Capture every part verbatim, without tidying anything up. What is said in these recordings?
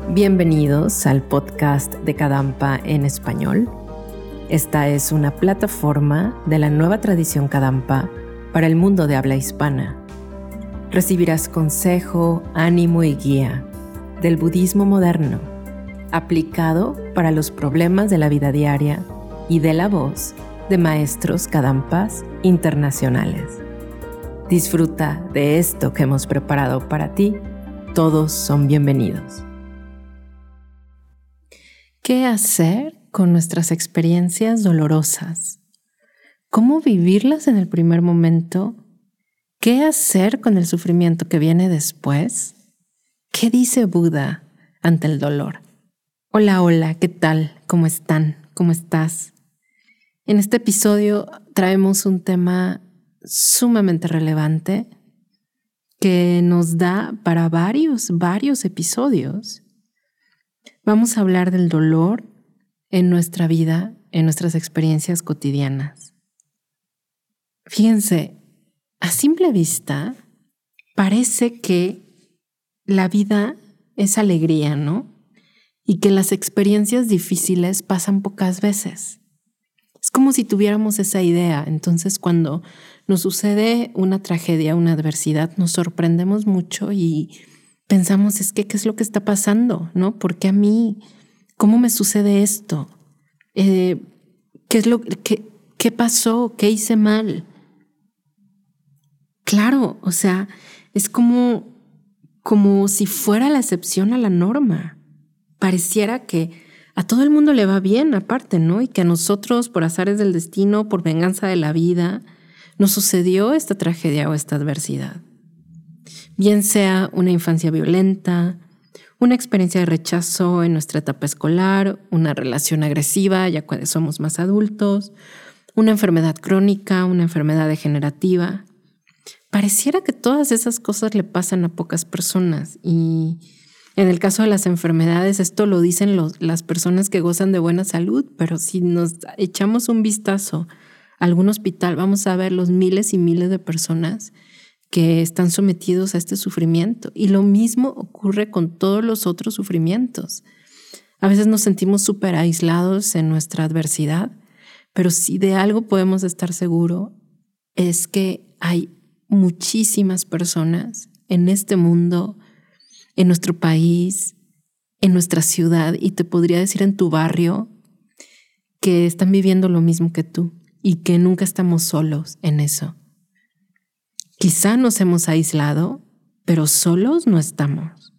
Bienvenidos al podcast de Kadampa en español. Esta es una plataforma de la nueva tradición Kadampa para el mundo de habla hispana. Recibirás consejo, ánimo y guía del budismo moderno, aplicado para los problemas de la vida diaria y de la voz de maestros Kadampas internacionales. Disfruta de esto que hemos preparado para ti. Todos son bienvenidos. ¿Qué hacer con nuestras experiencias dolorosas? ¿Cómo vivirlas en el primer momento? ¿Qué hacer con el sufrimiento que viene después? ¿Qué dice Buda ante el dolor? Hola, hola, ¿qué tal? ¿Cómo están? ¿Cómo estás? En este episodio traemos un tema sumamente relevante que nos da para varios, varios episodios. Vamos a hablar del dolor en nuestra vida, en nuestras experiencias cotidianas. Fíjense, a simple vista parece que la vida es alegría, ¿no? Y que las experiencias difíciles pasan pocas veces. Es como si tuviéramos esa idea. Entonces, cuando nos sucede una tragedia, una adversidad, nos sorprendemos mucho y pensamos, es que, ¿qué es lo que está pasando? ¿No? ¿Por qué a mí? ¿Cómo me sucede esto? Eh, ¿qué es lo que, qué pasó? ¿Qué hice mal? Claro, o sea, es como, como si fuera la excepción a la norma. Pareciera que a todo el mundo le va bien, aparte, ¿no? Y que a nosotros, por azares del destino, por venganza de la vida, nos sucedió esta tragedia o esta adversidad. Bien sea una infancia violenta, una experiencia de rechazo en nuestra etapa escolar, una relación agresiva ya cuando somos más adultos, una enfermedad crónica, una enfermedad degenerativa. Pareciera que todas esas cosas le pasan a pocas personas y en el caso de las enfermedades esto lo dicen los, las personas que gozan de buena salud, pero si nos echamos un vistazo a algún hospital vamos a ver los miles y miles de personas que están sometidos a este sufrimiento. Y lo mismo ocurre con todos los otros sufrimientos. A veces nos sentimos súper aislados en nuestra adversidad, pero si de algo podemos estar seguros es que hay muchísimas personas en este mundo, en nuestro país, en nuestra ciudad, y te podría decir en tu barrio, que están viviendo lo mismo que tú y que nunca estamos solos en eso. Quizá nos hemos aislado, pero solos no estamos.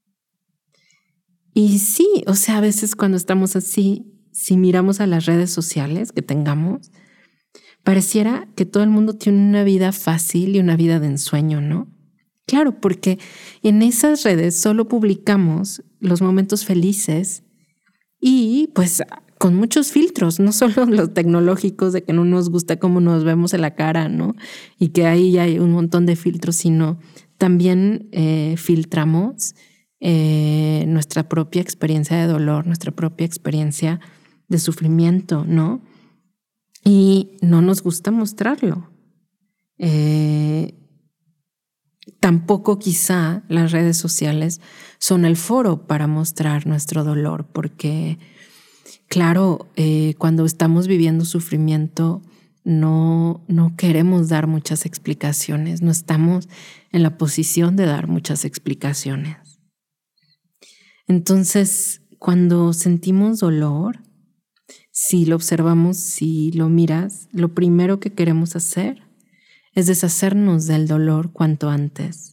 Y sí, o sea, a veces cuando estamos así, si miramos a las redes sociales que tengamos, pareciera que todo el mundo tiene una vida fácil y una vida de ensueño, ¿no? Claro, porque en esas redes solo publicamos los momentos felices y pues con muchos filtros, no solo los tecnológicos de que no nos gusta cómo nos vemos en la cara, ¿no? Y que ahí hay un montón de filtros, sino también eh, filtramos eh, nuestra propia experiencia de dolor, nuestra propia experiencia de sufrimiento, ¿no? Y no nos gusta mostrarlo. Eh, tampoco quizá las redes sociales son el foro para mostrar nuestro dolor, porque claro, eh, cuando estamos viviendo sufrimiento no, no queremos dar muchas explicaciones, no estamos en la posición de dar muchas explicaciones. Entonces, cuando sentimos dolor, si lo observamos, si lo miras, lo primero que queremos hacer es deshacernos del dolor cuanto antes.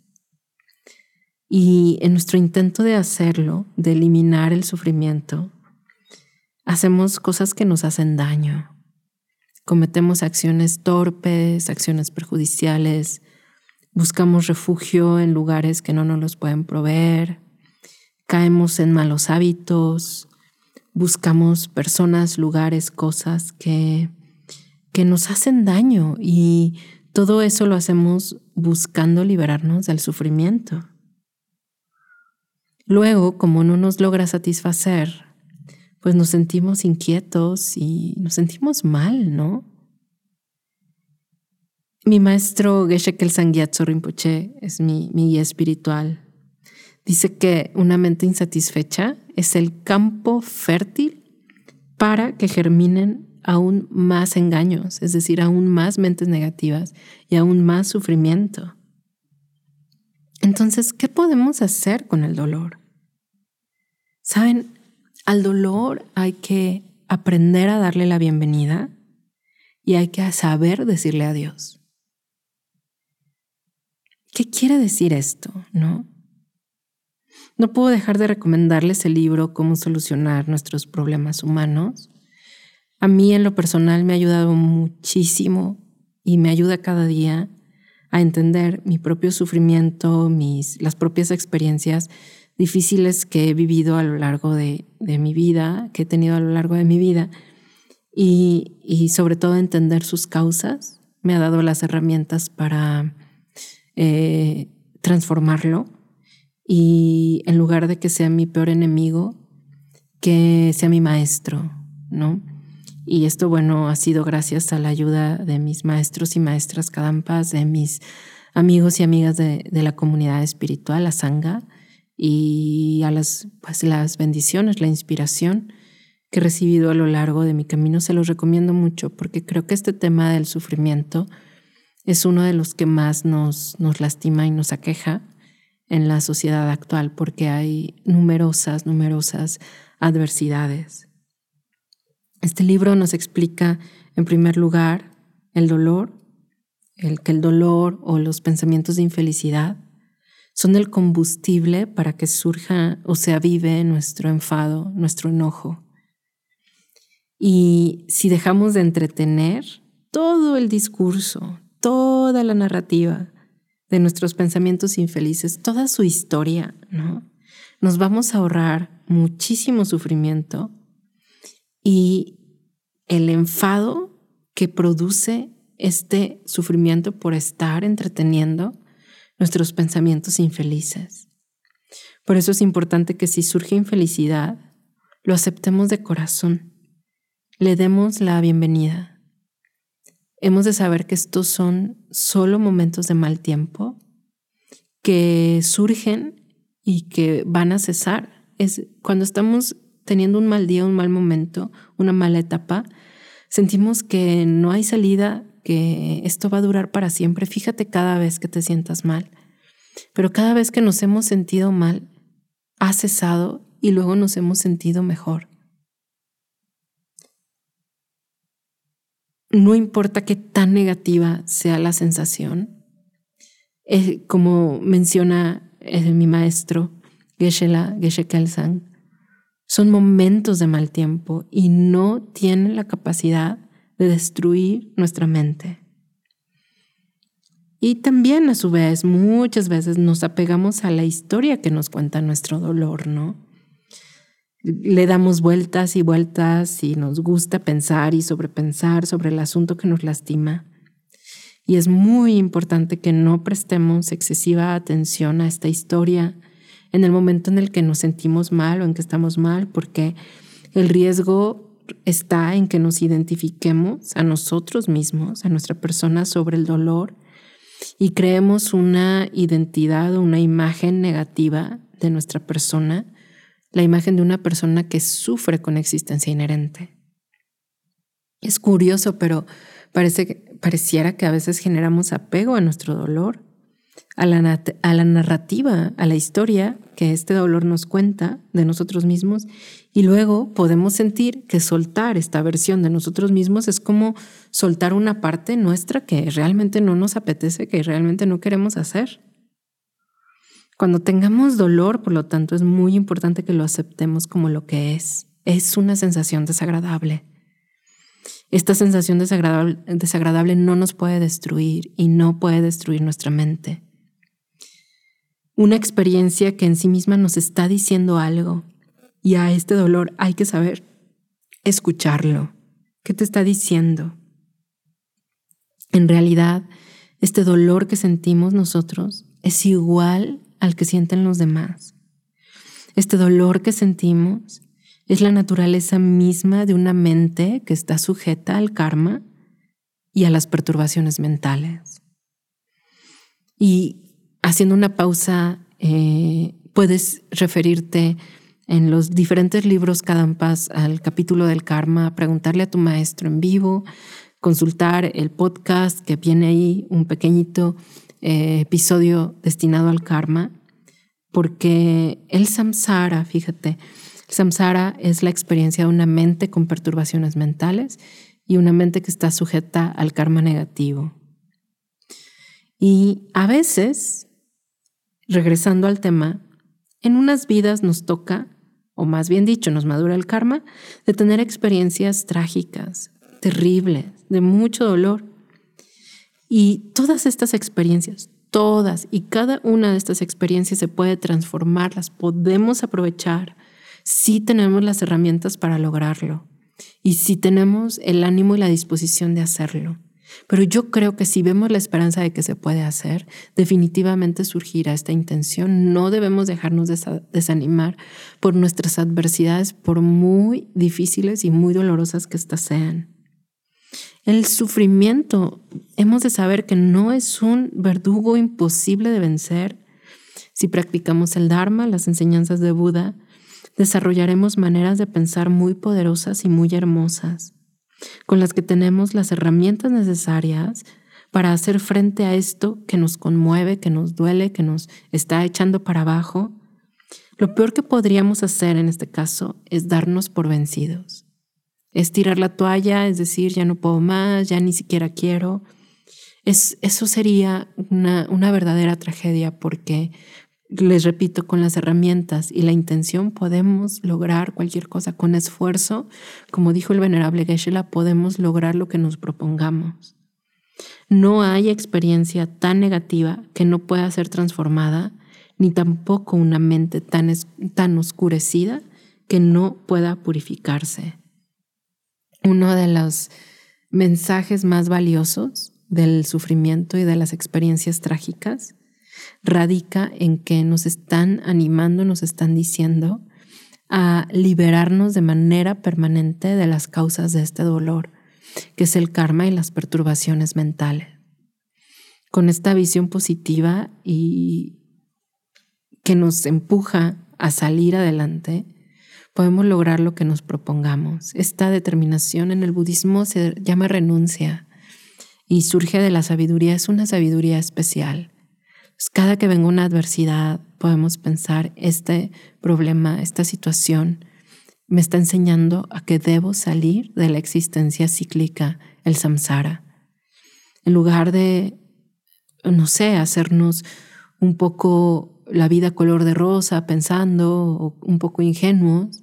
Y en nuestro intento de hacerlo, de eliminar el sufrimiento, hacemos cosas que nos hacen daño. Cometemos acciones torpes, acciones perjudiciales, buscamos refugio en lugares que no nos los pueden proveer, caemos en malos hábitos, buscamos personas, lugares, cosas que, que nos hacen daño y todo eso lo hacemos buscando liberarnos del sufrimiento. Luego, como no nos logra satisfacer, pues nos sentimos inquietos y nos sentimos mal, ¿no? Mi maestro Geshe Kelsang Gyatso Rinpoche es mi, mi guía espiritual. Dice que una mente insatisfecha es el campo fértil para que germinen aún más engaños, es decir, aún más mentes negativas y aún más sufrimiento. Entonces, ¿qué podemos hacer con el dolor? ¿Saben? Al dolor hay que aprender a darle la bienvenida y hay que saber decirle adiós. ¿Qué quiere decir esto, no? No puedo dejar de recomendarles el libro Cómo solucionar nuestros problemas humanos. A mí en lo personal me ha ayudado muchísimo y me ayuda cada día a entender mi propio sufrimiento, mis, las propias experiencias difíciles que he vivido a lo largo de, de mi vida, que he tenido a lo largo de mi vida y, y sobre todo entender sus causas. Me ha dado las herramientas para eh, transformarlo y en lugar de que sea mi peor enemigo, que sea mi maestro, ¿no? Y esto, bueno, ha sido gracias a la ayuda de mis maestros y maestras Kadampas, de mis amigos y amigas de, de la comunidad espiritual, la Sangha, y a las, pues, las bendiciones, la inspiración que he recibido a lo largo de mi camino. Se los recomiendo mucho porque creo que este tema del sufrimiento es uno de los que más nos, nos lastima y nos aqueja en la sociedad actual porque hay numerosas, numerosas adversidades. Este libro nos explica, en primer lugar, el dolor, el que el dolor o los pensamientos de infelicidad son el combustible para que surja o se avive nuestro enfado, nuestro enojo. Y si dejamos de entretener todo el discurso, toda la narrativa de nuestros pensamientos infelices, toda su historia, ¿no? Nos vamos a ahorrar muchísimo sufrimiento y el enfado que produce este sufrimiento por estar entreteniendo nuestros pensamientos infelices. Por eso es importante que si surge infelicidad, lo aceptemos de corazón, le demos la bienvenida. Hemos de saber que estos son solo momentos de mal tiempo, que surgen y que van a cesar. Es cuando estamos teniendo un mal día, un mal momento, una mala etapa, sentimos que no hay salida, que esto va a durar para siempre. Fíjate cada vez que te sientas mal. Pero cada vez que nos hemos sentido mal, ha cesado y luego nos hemos sentido mejor. No importa qué tan negativa sea la sensación, eh, como menciona eh, mi maestro Geshe-la, Geshe Kelsang, son momentos de mal tiempo y no tienen la capacidad de destruir nuestra mente. Y también a su vez, muchas veces nos apegamos a la historia que nos cuenta nuestro dolor, ¿no? Le damos vueltas y vueltas y nos gusta pensar y sobrepensar sobre el asunto que nos lastima. Y es muy importante que no prestemos excesiva atención a esta historia en el momento en el que nos sentimos mal o en que estamos mal, porque el riesgo está en que nos identifiquemos a nosotros mismos, a nuestra persona sobre el dolor y creemos una identidad o una imagen negativa de nuestra persona, la imagen de una persona que sufre con existencia inherente. Es curioso, pero parece, pareciera que a veces generamos apego a nuestro dolor, a la, a la narrativa, a la historia que este dolor nos cuenta de nosotros mismos, y luego podemos sentir que soltar esta versión de nosotros mismos es como soltar una parte nuestra que realmente no nos apetece, que realmente no queremos hacer. Cuando tengamos dolor, por lo tanto, es muy importante que lo aceptemos como lo que es. Es una sensación desagradable. Esta sensación desagradable, desagradable no nos puede destruir y no puede destruir nuestra mente. Una experiencia que en sí misma nos está diciendo algo y a este dolor hay que saber escucharlo. ¿Qué te está diciendo? En realidad, este dolor que sentimos nosotros es igual al que sienten los demás. Este dolor que sentimos es la naturaleza misma de una mente que está sujeta al karma y a las perturbaciones mentales. Y haciendo una pausa eh, Puedes referirte en los diferentes libros Kadampas al capítulo del karma, preguntarle a tu maestro en vivo, consultar el podcast que viene ahí, un pequeñito eh, episodio destinado al karma, porque el samsara, fíjate, el samsara es la experiencia de una mente con perturbaciones mentales y una mente que está sujeta al karma negativo. Y a veces, regresando al tema, en unas vidas nos toca, o más bien dicho, nos madura el karma, de tener experiencias trágicas, terribles, de mucho dolor. Y todas estas experiencias, todas y cada una de estas experiencias se puede transformar, las podemos aprovechar si tenemos las herramientas para lograrlo y si tenemos el ánimo y la disposición de hacerlo. Pero yo creo que si vemos la esperanza de que se puede hacer, definitivamente surgirá esta intención. No debemos dejarnos desa- desanimar por nuestras adversidades, por muy difíciles y muy dolorosas que éstas sean. El sufrimiento, hemos de saber que no es un verdugo imposible de vencer. Si practicamos el Dharma, las enseñanzas de Buda, desarrollaremos maneras de pensar muy poderosas y muy hermosas, con las que tenemos las herramientas necesarias para hacer frente a esto que nos conmueve, que nos duele, que nos está echando para abajo. Lo peor que podríamos hacer en este caso es darnos por vencidos. Es tirar la toalla, es decir, ya no puedo más, ya ni siquiera quiero. Es, eso sería una, una verdadera tragedia porque, les repito, con las herramientas y la intención podemos lograr cualquier cosa. Con esfuerzo, como dijo el venerable Geshe-la, podemos lograr lo que nos propongamos. No hay experiencia tan negativa que no pueda ser transformada, ni tampoco una mente tan, es, tan oscurecida que no pueda purificarse. Uno de los mensajes más valiosos del sufrimiento y de las experiencias trágicas radica en que nos están animando, nos están diciendo a liberarnos de manera permanente de las causas de este dolor, que es el karma y las perturbaciones mentales. Con esta visión positiva y que nos empuja a salir adelante, podemos lograr lo que nos propongamos. Esta determinación en el budismo se llama renuncia y surge de la sabiduría, es una sabiduría especial. Pues cada que venga una adversidad podemos pensar, este problema, esta situación me está enseñando a que debo salir de la existencia cíclica, el samsara. En lugar de, no sé, hacernos un poco la vida color de rosa pensando, o un poco ingenuos,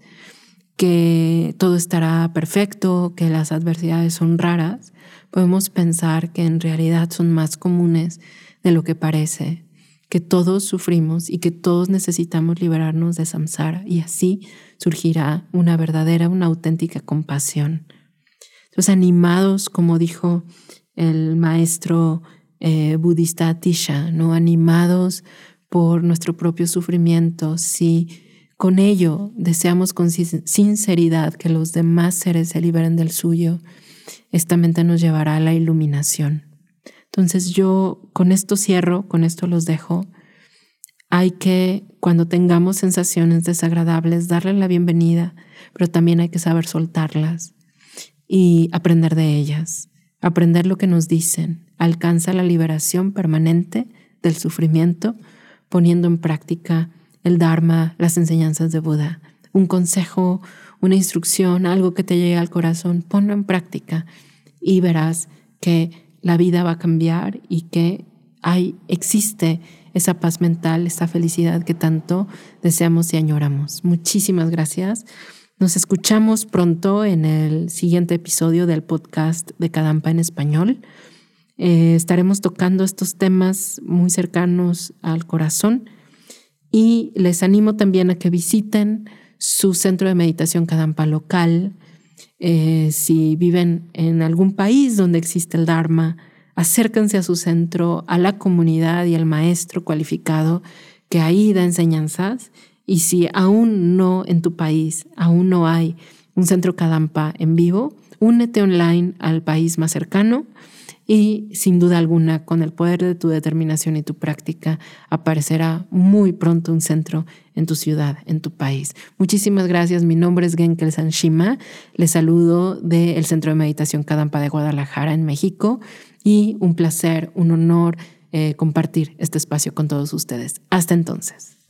que todo estará perfecto, que las adversidades son raras, podemos pensar que en realidad son más comunes de lo que parece, que todos sufrimos y que todos necesitamos liberarnos de samsara, y así surgirá una verdadera, una auténtica compasión. Entonces, animados, como dijo el maestro eh, budista Atisha, ¿no? Animados por nuestro propio sufrimiento, si con ello deseamos con sinceridad que los demás seres se liberen del suyo, esta mente nos llevará a la iluminación. Entonces yo con esto cierro, con esto los dejo. Hay que, cuando tengamos sensaciones desagradables, darle la bienvenida, pero también hay que saber soltarlas y aprender de ellas, aprender lo que nos dicen. Alcanza la liberación permanente del sufrimiento poniendo en práctica el Dharma, las enseñanzas de Buda. Un consejo, una instrucción, algo que te llegue al corazón, ponlo en práctica y verás que la vida va a cambiar y que hay, existe esa paz mental, esa felicidad que tanto deseamos y añoramos. Muchísimas gracias. Nos escuchamos pronto en el siguiente episodio del podcast de Kadampa en español. Eh, estaremos tocando estos temas muy cercanos al corazón y les animo también a que visiten su centro de meditación Kadampa local. Eh, si viven en algún país donde existe el Dharma, acérquense a su centro, a la comunidad y al maestro cualificado que ahí da enseñanzas. Y si aún no en tu país, aún no hay un centro Kadampa en vivo, únete online al país más cercano y sin duda alguna, con el poder de tu determinación y tu práctica, aparecerá muy pronto un centro en tu ciudad, en tu país. Muchísimas gracias. Mi nombre es Genkel Sanshima. Les saludo del Centro de Meditación Kadampa de Guadalajara, en México, y un placer, un honor eh, compartir este espacio con todos ustedes. Hasta entonces.